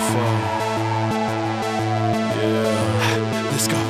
motherfucker. Yeah, let's go.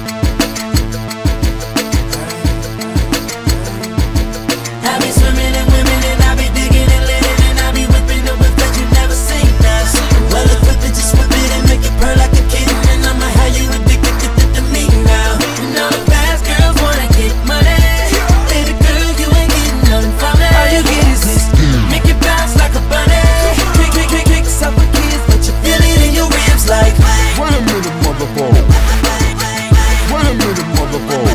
I be swimming in women and I be digging and living and I be whipping up with that you never seen us. Well, equip it, just whip it and make it purr like a kitten. And I'ma have you addicted to me now. And all the fast girls wanna get money. Baby girl, you ain't getting nothing from it. All you get is this, make it bounce like a bunny. Kick up with kids, but you feel it in your ribs like. Wait a minute, motherfucker. Wait a minute, motherfucker.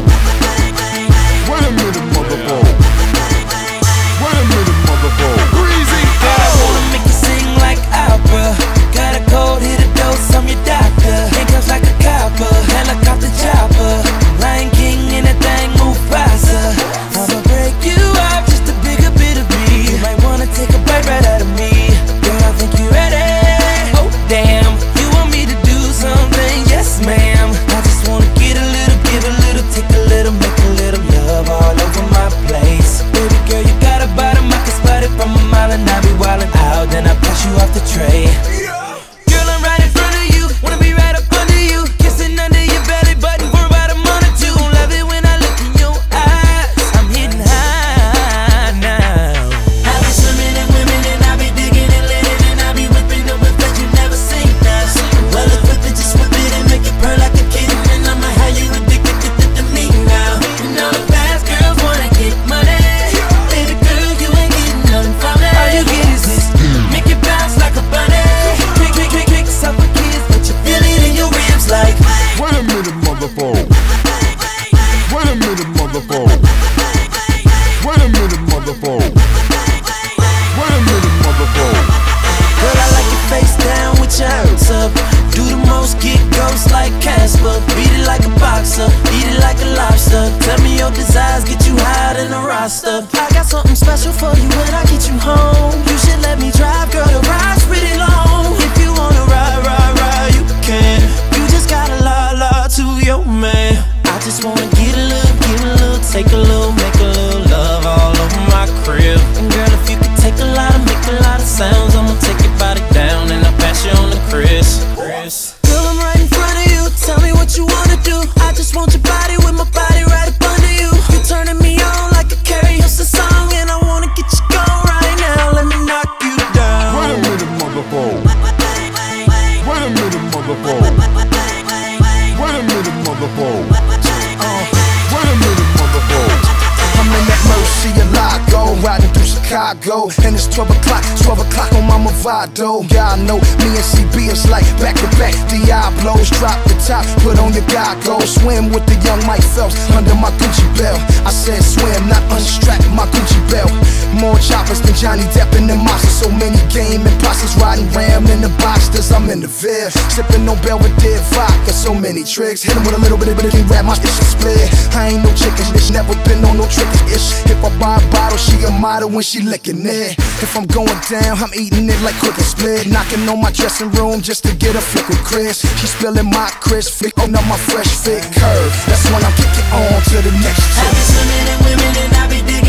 Wait a minute, motherfucker. Wait a minute, motherfucker. Breezy. I wanna make you sing like opera. Got a cold, hit a dose, I'm your doctor. Handcuffs like a copper, helicopter chopper. Lion King and that thing move faster. I'ma break you up, just a bigger bit of me. You might wanna take a bite right out of me. Girl, I think you ready. Oh damn, you want me to do something? Yes ma'am. I just wanna get a little, give a little, take a little, make a little love all over my place. Baby girl, you got a bottom, I can spot it from a mile and I be wildin' out. Then I pass you off the tray. Girl, I'm right in front of you, wanna be right up under you, kissing under your belly button for about a month or two. Love it when I look in your eyes, I'm hitting high now. I be swimming in women and I be digging and living and I be whipping up with that you never seen us. Well, equip it, just whip it and make it purr like a kitten. And I'ma have you addicted to me now. And all the fast girls wanna get money. Baby girl, you ain't getting nothing from it. All you get is this, make it bounce like a bunny. Kick up with kids, but you feel it in your ribs like. Wait a minute, motherfucker. Wait a minute, motherfucker. Wait a minute, motherfucker. Wait a minute, motherfucker. Girl, I like your face down with your hands up. Do the most, get ghost like Casper. Beat it like a boxer, eat it like a lobster. Tell me your desires, get you higher than a roster. I got something special for you when I get you home. You should let me drive, girl, the ride's pretty long. If you wanna ride, you can. You just gotta lie to your man. I just wanna get a little, take a little, make a little love all over my crib. And girl, if you could take a lot and make a lot of sounds, I'ma take your body down and I'll pass you on to Chris. Girl, I'm right in front of you, tell me what you wanna do. I just want your body with my body right up under you. You're turning me on like a Carrie Hilson song, and I wanna get you going right now. Let me knock you down. Wait a minute, motherfucker. Wait a minute, motherfucker. Wait a minute, motherfucker. Wait a minute, motherfucker. I'm in that Murcielago, riding through Chicago, and it's 12 o'clock on my Movado. Yeah, I know, me and CB is like back to back Diablos. Drop the top, put on your goggles, swim with the young Mike Phelps under my Gucci belt. I said swim, not unstrap my Gucci belt. More choppers than Johnny Depp in the monster. So many game imposters riding Ram in the Boxsters. I'm in the Ville, sipping on Belvedere vodka. So many tricks, hit 'em with a little bit of can't rap my shit split. I ain't no chicken, bitch, never been on no tricky ish. If I buy a bottle, she a model when she licking it. If I'm going down, I'm eating it like quick and split. Knocking on my dressing room just to get a flick with Chris. She spilling my Chris, flicking up my fresh fit curve. That's when I'm kicking on to the next I chick. be swimming in women and I be digging